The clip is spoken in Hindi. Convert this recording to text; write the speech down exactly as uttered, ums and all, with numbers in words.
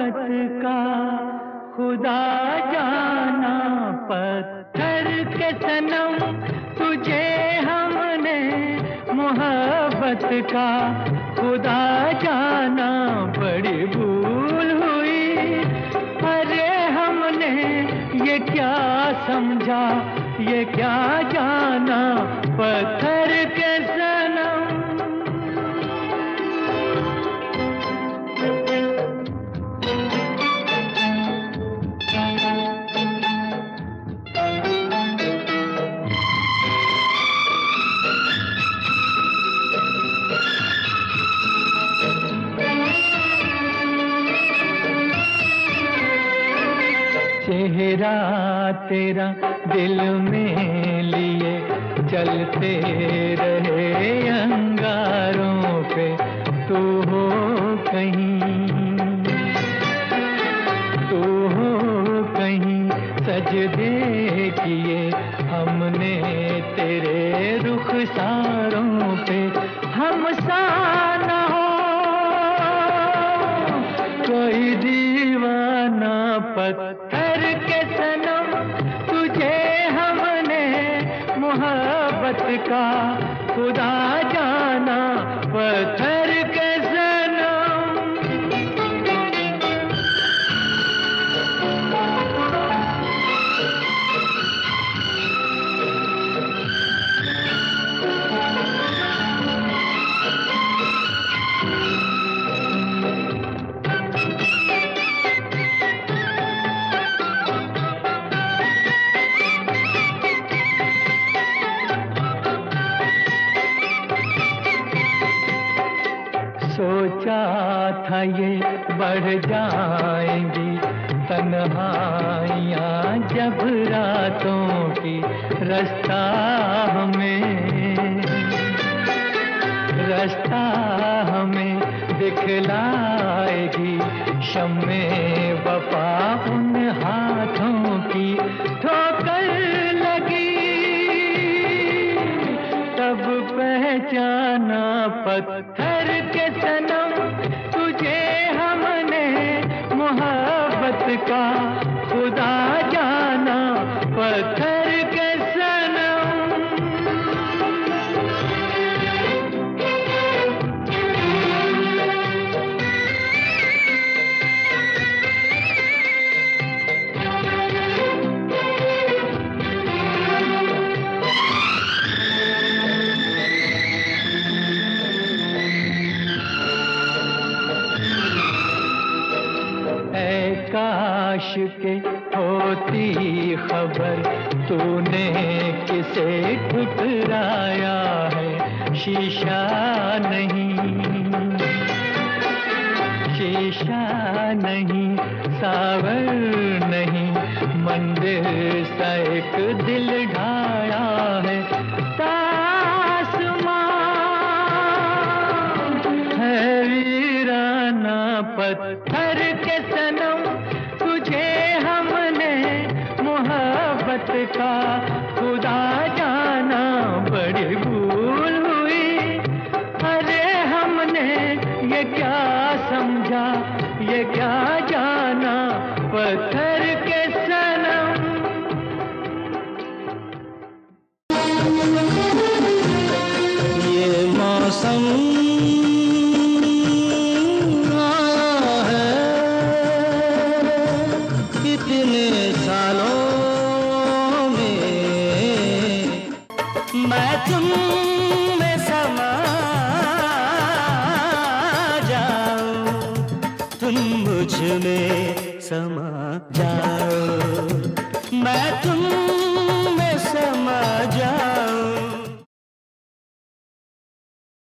मोहब्बत का खुदा जाना, पत्थर के सनम तुझे हमने मोहब्बत का खुदा जाना, बड़ी भूल हुई। अरे हमने ये क्या समझा, ये क्या जाना, पत्थर के सनम। चेहरा तेरा दिल में लिए चलते रहे अंगारों पे, तू हो कहीं, तू हो कहीं, सजदे किए हमने तेरे रुखसारों पे। हम सा ना हो कोई दीवाना, पत्थर के सनम तुझे हमने मोहब्बत का खुदा जाना, पत्थर के सनम। सोचा था ये बढ़ जाएंगी तन्हाइयाँ जब रातों की, रास्ता हमें, रास्ता हमें दिखलाएगी शम्मे वफा उन हाथों की। ठोकर लगी तब पहचाना, पत्थर के सनम तुझे हमने मोहब्बत का खुदा जाना, पत्थर के सनम। काश के होती खबर तूने किसे ठुकराया है, शीशा नहीं, शीशा नहीं, सावर नहीं, मंदिर सा एक दिल ढाया है। तासमां है वीराना, पत्थर के सनम तुझे हमने मोहब्बत का खुदा जाना, बड़ी भूल हुई। अरे हमने ये क्या समझा, ये क्या जाना, पत्थर के सनम। ये मौसम तुम में समा जाओ, तुम मुझ में समा जाओ, मैं तुम